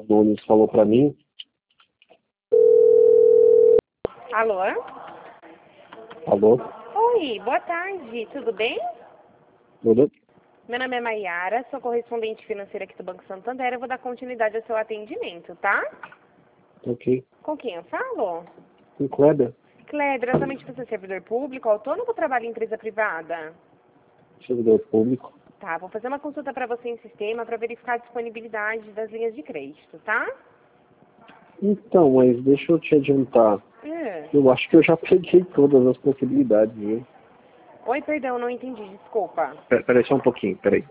Nunes falou para mim. Alô? Alô? Oi, boa tarde, tudo bem? Tudo? Meu nome é Maiara, sou correspondente financeira aqui do Banco Santander. Eu vou dar continuidade ao seu atendimento, tá? Ok. Com quem eu falo? Com Kleber? Kleber, exatamente você é servidor público, autônomo ou trabalha em empresa privada? Servidor público. Tá, vou fazer uma consulta para você em sistema para verificar a disponibilidade das linhas de crédito, tá? Então, mas deixa eu te adiantar. Hum. Eu acho que eu já peguei todas as possibilidades, viu? Oi, perdão, não entendi, desculpa. Peraí só um pouquinho, peraí.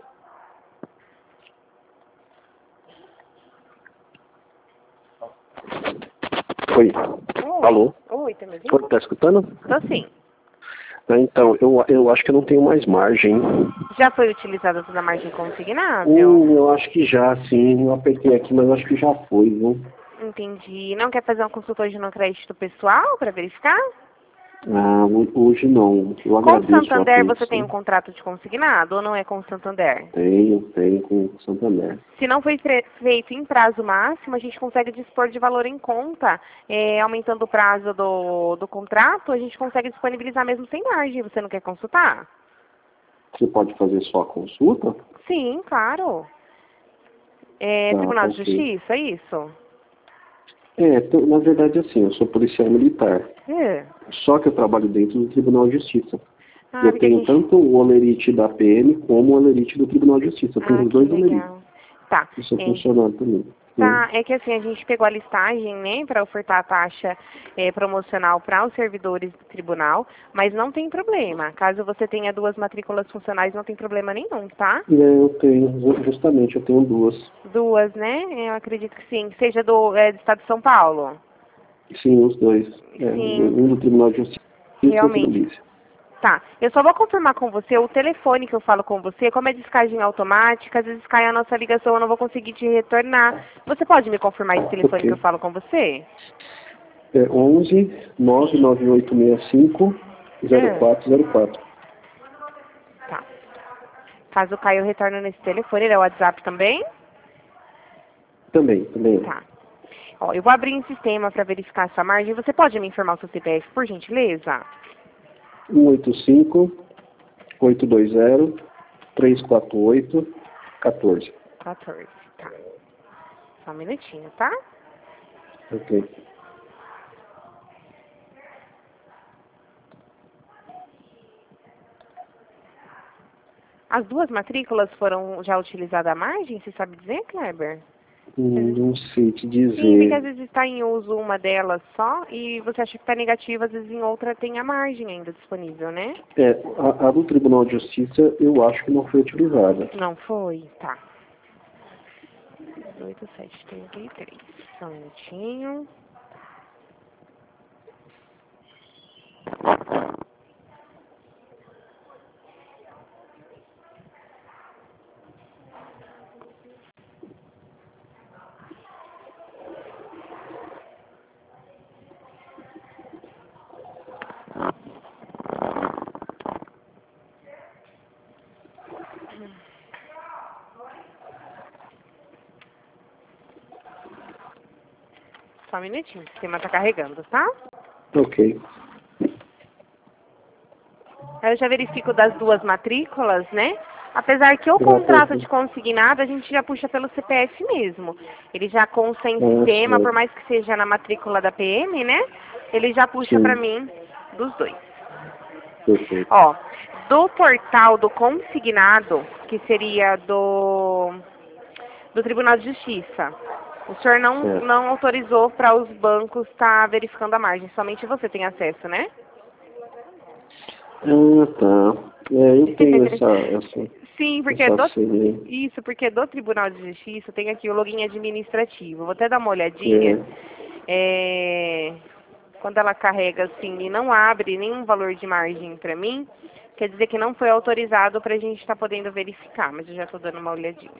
Oi. Oi. Alô? Oi, tá me ouvindo? Oi, tá escutando? Tô sim. Então, eu acho que eu não tenho mais margem. Já foi utilizada toda a margem consignável? Eu acho que já, sim. Eu apertei aqui, mas acho que já foi, viu? Entendi. Não quer fazer uma consulta hoje no crédito pessoal para verificar? Ah, hoje não. Eu Com o agradeço a Santander você tem um atenção. contrato de consignado ou não é com o Santander? Tenho com o Santander. Se não foi feito em prazo máximo, a gente consegue dispor de valor em conta. Aumentando o prazo do contrato, a gente consegue disponibilizar mesmo sem margem. Você não quer consultar? Você pode fazer só a consulta? Sim, claro. Tá, Tribunal de ok. Justiça, é isso? Na verdade, assim, eu sou policial militar. É. Só que eu trabalho dentro do Tribunal de Justiça. Ah, Eu porque a tenho gente... tanto o olerite da PM como o olerite do Tribunal de Justiça. Eu tenho Ah, os que dois olerites. legal. Tá. Eu sou funcionário também. Tá, é que assim, a gente pegou a listagem, né, para ofertar a taxa promocional para os servidores do tribunal, mas não tem problema. Caso você tenha duas matrículas funcionais, não tem problema nenhum, tá? Eu tenho, justamente, eu tenho duas. Duas, né? Eu acredito que sim. Seja do Estado de São Paulo. Sim, os dois. Sim, Um do Tribunal de Justiça e outro da realmente. polícia. Tá, eu só vou confirmar com você o telefone que eu falo com você, como é descagem automática, às vezes cai a nossa ligação, eu não vou conseguir te retornar. Você pode me confirmar esse telefone que eu Ok. falo com você? 11 99865 0404. Tá. Caso caia, eu retorno nesse telefone, ele é o WhatsApp também? Também. Tá. Ó, eu vou abrir em sistema para verificar essa margem. Você pode me informar o seu CPF, por gentileza? 185 820 348 14. 14, tá. Só um minutinho, tá? Ok. As duas matrículas foram já utilizadas a margem? Você sabe dizer, Kleber? Não sei te Sim, porque às dizer. vezes está em uso uma delas só e você acha que está negativa, às vezes em outra tem a margem ainda disponível, né? A do Tribunal de Justiça eu acho que não foi utilizada. Não foi? Tá. 8733. Só um minutinho. Só um minutinho. O sistema está carregando, tá? Ok. Aí eu já verifico das duas matrículas, né? Apesar que o Já contrato foi. de consignado a gente já puxa pelo CPF mesmo. Ele já consta em sistema, por Certo. mais que seja na matrícula da PM, né? Ele já puxa pra Sim, mim dos dois. perfeito. Ó, do portal do consignado, que seria do Tribunal de Justiça, o senhor Certo. não autorizou para os bancos estar verificando a margem, somente você tem acesso, né? Tá. Eu tenho Sim, porque essa senha. porque do Tribunal de Justiça tem aqui o login administrativo. Vou até dar uma olhadinha. É, quando ela carrega assim e não abre nenhum valor de margem para mim, quer dizer que não foi autorizado para a gente estar podendo verificar, mas eu já estou dando uma olhadinha.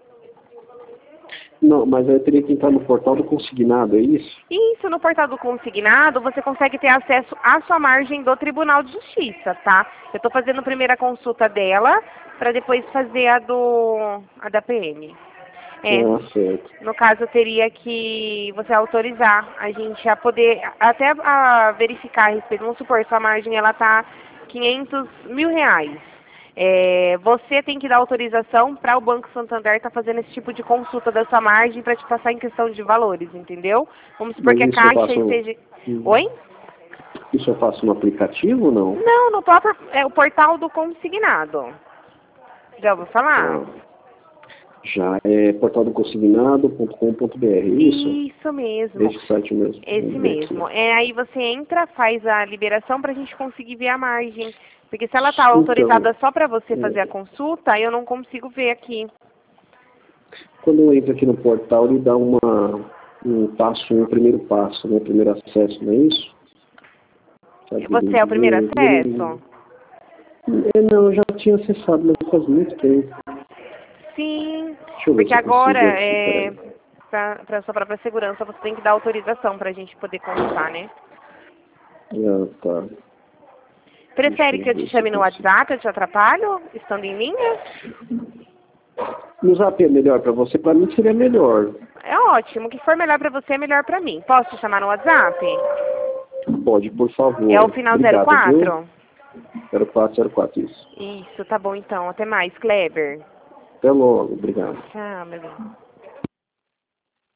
Não, mas eu teria que entrar no portal do consignado, é isso? Isso, no portal do consignado, você consegue ter acesso à sua margem do Tribunal de Justiça, tá? Eu estou fazendo a primeira consulta dela, para depois fazer a da PM. É. Ah, certo. No caso, eu teria que você autorizar a gente a poder até verificar a respeito. Vamos supor, sua margem ela tá R$ 500.000. Você tem que dar autorização para o Banco Santander estar fazendo esse tipo de consulta da sua margem para te passar em questão de valores, entendeu? Vamos supor Mas que a isso eu Caixa faço... esteja... Oi? Isso eu faço no aplicativo ou não? Não, no próprio o portal do consignado. Já ouviu falar? Ah, já é portaldoconsignado.com.br, isso? Isso mesmo. Esse site mesmo. Esse Vamos ver mesmo. aqui. Aí você entra, faz a liberação para a gente conseguir ver a margem. Porque se ela está Então, autorizada só para você fazer a consulta, eu não consigo ver aqui. quando eu entro aqui no portal, ele dá um primeiro passo, né? Primeiro acesso, não é isso? Você é o primeiro acesso? Não, eu já tinha acessado, mas faz muito tempo. Sim, Deixa eu ver porque se eu consigo agora, aqui, peraí. para sua própria segurança, você tem que dar autorização para a gente poder consultar, né? Ah, tá. Prefere que eu te Deixa eu chame ver no se eu consigo. WhatsApp, eu te atrapalho, estando em linha? No Zap é melhor para você? Para mim seria melhor. É ótimo, o que for melhor para você é melhor para mim. Posso te chamar no WhatsApp? Pode, por favor. É o final Obrigado, 04? viu? 0404, isso. Isso, tá bom então. Até mais, Kleber. Até logo, obrigado. Tchau, meu bem.